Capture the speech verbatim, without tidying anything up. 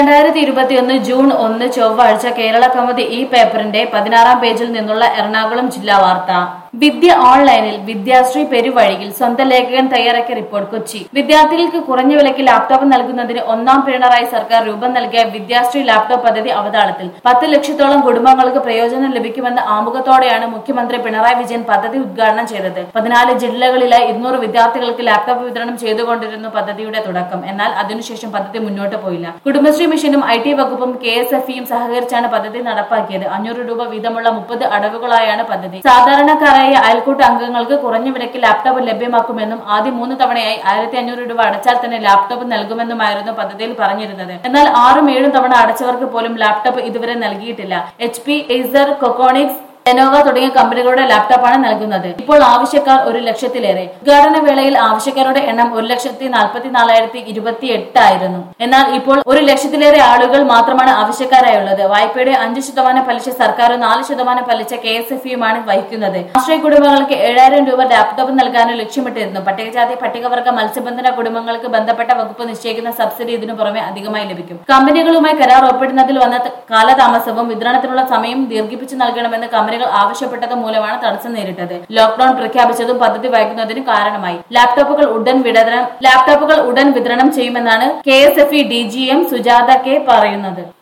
രണ്ടായിരത്തി ഇരുപത്തിയൊന്ന് ജൂൺ ഒന്ന് ചൊവ്വാഴ്ച കേരള കൗമുദി ഈ പേപ്പറിന്റെ പതിനാറാം പേജിൽ നിന്നുള്ള എറണാകുളം ജില്ലാ വാർത്ത. വിദ്യ ഓൺലൈനിൽ വിദ്യാശ്രീ പെരുവഴിയിൽ സ്വന്തം ലേഖകൻ തയ്യാറാക്കിയ റിപ്പോർട്ട്. കൊച്ചി. വിദ്യാർത്ഥികൾക്ക് കുറഞ്ഞ വിലയ്ക്ക് ലാപ്ടോപ്പ് നൽകുന്നതിന് ഒന്നാം പിണറായി സർക്കാർ രൂപം നൽകിയ വിദ്യാശ്രീ ലാപ്ടോപ്പ് പദ്ധതി അവതാളത്തിൽ. പത്ത് ലക്ഷത്തോളം കുടുംബങ്ങൾക്ക് പ്രയോജനം ലഭിക്കുമെന്ന ആമുഖത്തോടെയാണ് മുഖ്യമന്ത്രി പിണറായി വിജയൻ പദ്ധതി ഉദ്ഘാടനം ചെയ്തത്. പതിനാല് ജില്ലകളിലായി ഇരുന്നൂറ് വിദ്യാർത്ഥികൾക്ക് ലാപ്ടോപ്പ് വിതരണം ചെയ്തുകൊണ്ടിരുന്നു പദ്ധതിയുടെ തുടക്കം. എന്നാൽ അതിനുശേഷം പദ്ധതി മുന്നോട്ട് പോയില്ല. കുടുംബശ്രീ മിഷനും ഐ ടി വകുപ്പും കെ എസ് എഫ് ഇയും സഹകരിച്ചാണ് പദ്ധതി നടപ്പാക്കിയത്. അഞ്ഞൂറ് രൂപ വീതമുള്ള മുപ്പത് അടവുകളായാണ് പദ്ധതി. സാധാരണക്കാരായ അയൽക്കൂട്ട അംഗങ്ങൾക്ക് കുറഞ്ഞ വിലയ്ക്ക് ലാപ്ടോപ്പ് ലഭ്യമാക്കുമെന്നും ആദ്യം മൂന്ന് തവണയായി ആയിരത്തി അഞ്ഞൂറ് രൂപ അടച്ചാൽ തന്നെ ലാപ്ടോപ്പ് നൽകുമെന്നുമായിരുന്നു പദ്ധതിയിൽ പറഞ്ഞിരുന്നത്. എന്നാൽ ആറും ഏഴും തവണ അടച്ചവർക്ക് പോലും ലാപ്ടോപ്പ് ഇതുവരെ നൽകിയിട്ടില്ല. H P, Acer, Coconics, Lenovo തുടങ്ങിയ കമ്പനികളുടെ ലാപ്ടോപ്പാണ് നൽകുന്നത്. ഇപ്പോൾ ആവശ്യക്കാർ ഒരു ലക്ഷത്തിലേറെ. ഉദ്ഘാടന വേളയിൽ ആവശ്യക്കാരുടെ എണ്ണം ഒരു ലക്ഷത്തി നാൽപ്പത്തി നാലായിരത്തി ഇരുപത്തി എട്ട് ആയിരുന്നു. എന്നാൽ ഇപ്പോൾ ഒരു ലക്ഷത്തിലേറെ ആളുകൾ മാത്രമാണ് ആവശ്യക്കാരായുള്ളത്. വായ്പയുടെ അഞ്ച് ശതമാനം പലിശ സർക്കാരും നാല് ശതമാനം പലിശ കെ എസ് എഫ് ഇയുമാണ് വഹിക്കുന്നത്. ആശ്രയ കുടുംബങ്ങൾക്ക് ഏഴായിരം രൂപ ലാപ്ടോപ്പ് നൽകാനും ലക്ഷ്യമിട്ടിരുന്നു. പട്ടികജാതി പട്ടികവർഗ മത്സ്യബന്ധന കുടുംബങ്ങൾക്ക് ബന്ധപ്പെട്ട വകുപ്പ് നിശ്ചയിക്കുന്ന സബ്സിഡി ഇതിനു പുറമെ അധികമായി ലഭിക്കും. കമ്പനികളുമായി കരാർ ഒപ്പിടുന്നതിൽ വന്ന കാലതാമസവും വിതരണത്തിനുള്ള സമയം ദീർഘിപ്പിച്ചു നൽകണമെന്ന് കമ്പനികൾ ആവശ്യപ്പെട്ടത് മൂലമാണ് തടസ്സം നേരിട്ടത്. ലോക്ഡൌൺ പ്രഖ്യാപിച്ചതും പദ്ധതി വൈകുന്നതിന് കാരണമായി. ലാപ്ടോപ്പുകൾ ഉടൻ വിതരണം ലാപ്ടോപ്പുകൾ ഉടൻ വിതരണം ചെയ്യുമെന്നാണ് K S F E D G M Sujatha K പറയുന്നത്.